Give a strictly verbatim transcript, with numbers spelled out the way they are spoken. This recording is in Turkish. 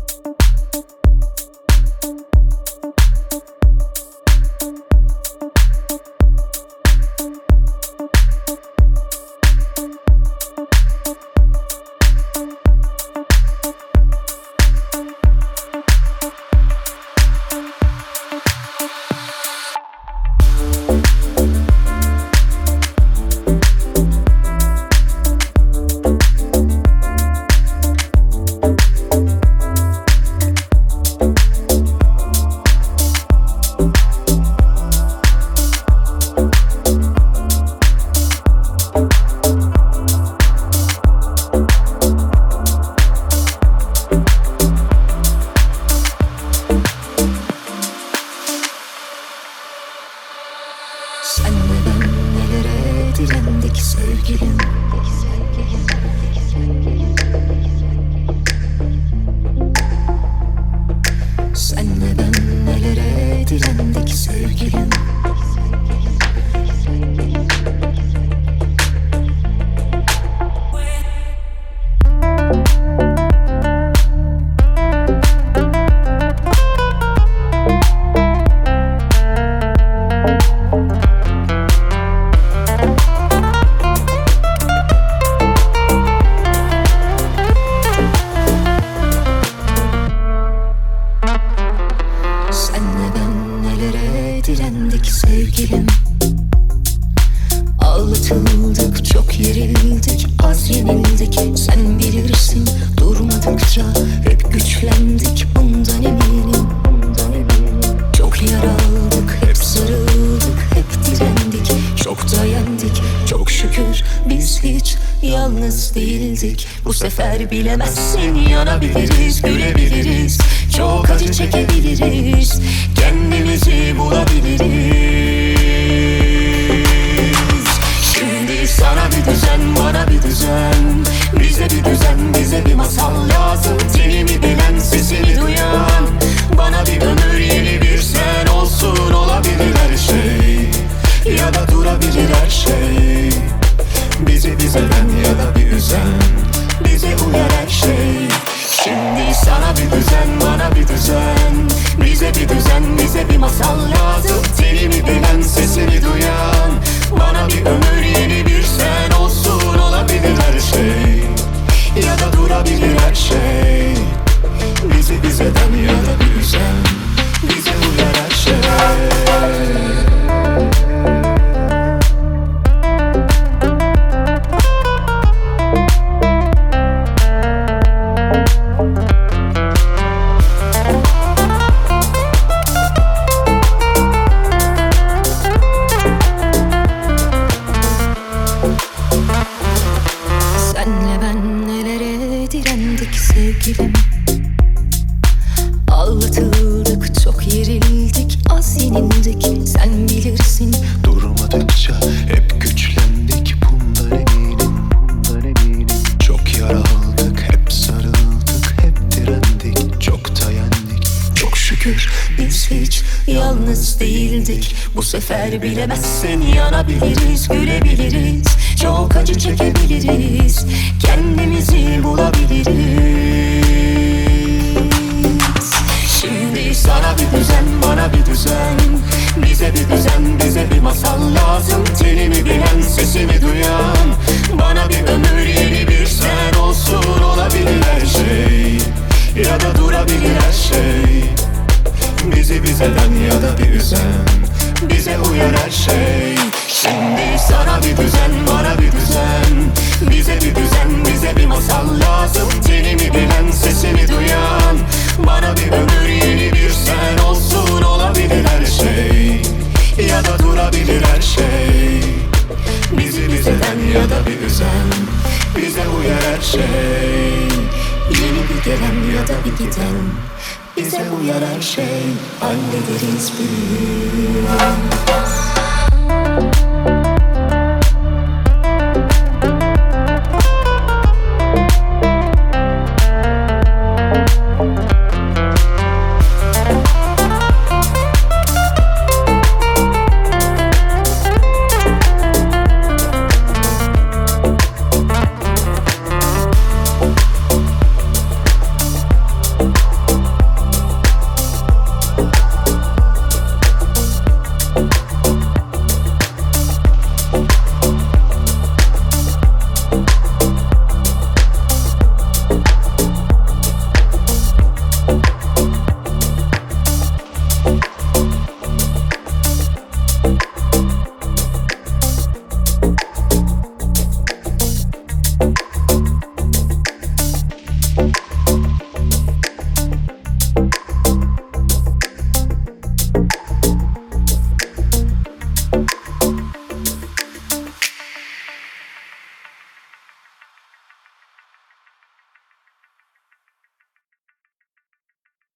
sevgilim. Senle ben nelere direndik sevgilim. Direndik sevgilim. Ağlatıldık, çok yerildik, az yenildik. Sen bilirsin, durmadıkça hep güçlendik. Bundan eminim, bundan eminim. Çok yaraldık, hep sarıldık, hep direndik. Çok dayandık, çok şükür biz hiç yalnız değildik. Bu sefer bilemezsin, yanabiliriz, gülebiliriz, çok acı çekebiliriz, kendimizi bulabiliriz. Şimdi sana bir düzen, bana bir düzen, bize bir düzen, bize bir masal lazım. Tenimi bilen, sesini duyan, bana bir ömür, yeni bir sen olsun. Olabilir her şey, ya da durabilir her şey. Bizi bizeden ya da bir üzen, bize uyar her şey. Şimdi sana bir düzen, bana bir düzen, bize bir düzen, bize bir masal lazım. Tenimi bilen, sesini duyan, bana bir ömür, yeni bir sen olsun. Olabilir her şey, ya da durabilir her şey. Bizi bizeden ya da bir üzen, bize uyar her şey. Senle ben nelere direndik sevgilim. Ağlatıldık, çok yerildik, az yenildik. Sen bilirsin, durmadıkça hep güçlendik. Bundan eminim, bundan eminim. Çok yaraldık, hep sarıldık, hep direndik, çok dayandık. çok şükür biz hiç yalnız değildik. Bu sefer bilemezsin, yanabiliriz, gülebiliriz, çok acı çekebiliriz, kendimizi bulabiliriz. Şimdi sana bir düzen, bana bir düzen, bize bir düzen, bize bir masal lazım. Tenimi bilen, sesimi duyan, bana bir ömür, yeni bir sen olsun. Olabilir her şey, ya da durabilir her şey. Bizi bizeden ya da bir üzen, bize uyar her şey. Şimdi sana bir düzen, bana bir düzen, bize bir düzen, bize bir masal lazım. Tenimi bilen, sesimi duyan, bana bir ömür, yeni bir sen olsun. Olabilir her şey, ya da durabilir her şey. Bizi bizeden ya da bir üzen, bize uyar her şey. Yeni bir gelen ya da bir giden, bize uyar her şey. Hallederiz biz.